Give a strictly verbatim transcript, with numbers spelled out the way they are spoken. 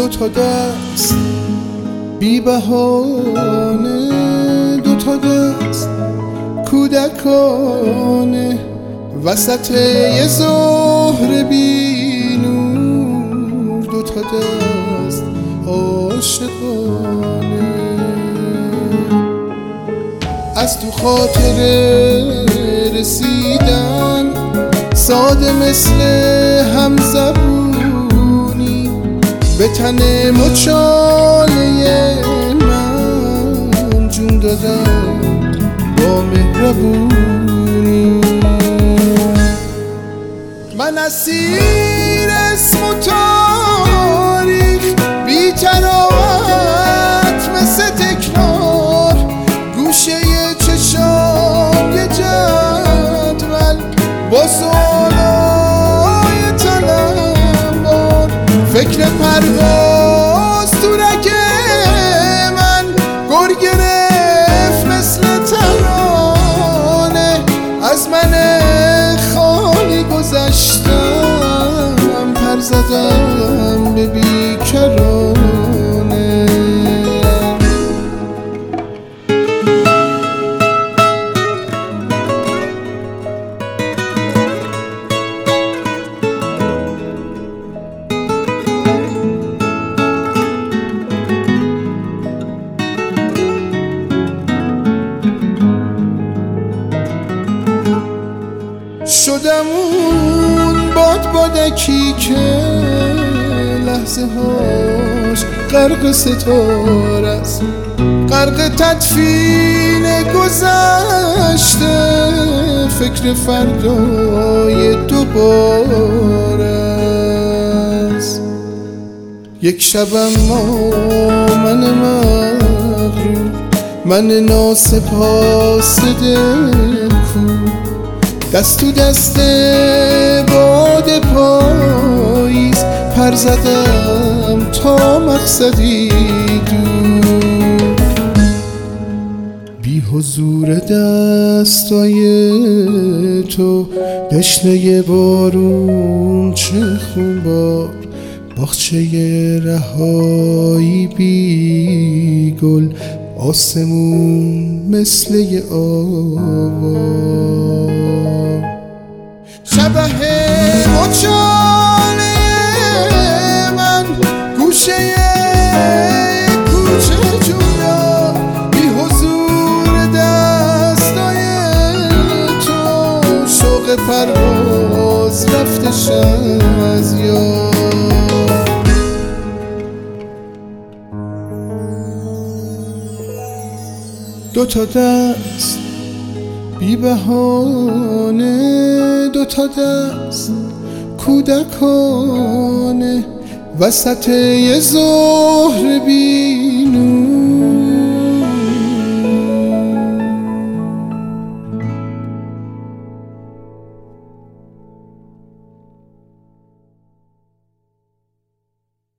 دو تا دست بی بهانه، دو تا دست کودکانه، وسط یه ظهر بی نور، دو تا دست عاشقانه. از تو خاطر رسیدن ساده مثل همزبونی، به تن مچاله من جون دادم با مهربونی. من اسیر اسم و تاریخ بی تراوت مثل تکرار، گوشه چشام یه جدول با سوالای طلبان، فکر پرواز تو رگ من گر گرفت مثل ترانه. از من خالی گذشتم، پر زدم به بیکرانه. شدم اون باد بادکی که لحظه هاش غرق ستاره است، غرق تدفین گذشته، فکر فردای دوباره است. یک شبم ما من مغرور، من ناسپاس دلکو، دست تو دست باد پاییز پر زدم تا مقصدی دور. بی حضور دستای تو، دشنه بارون چه خونبار، باغچه رهایی بی گل، آسمون مثل یه آوار. شبه مچاله من گوشه کوچه جویا، بی حضور دستای تو، شوق پرواز رفتشم از یاد. دو تا دست بی بهانه، دو تا دست کودکانه، وسط یه ظهر بی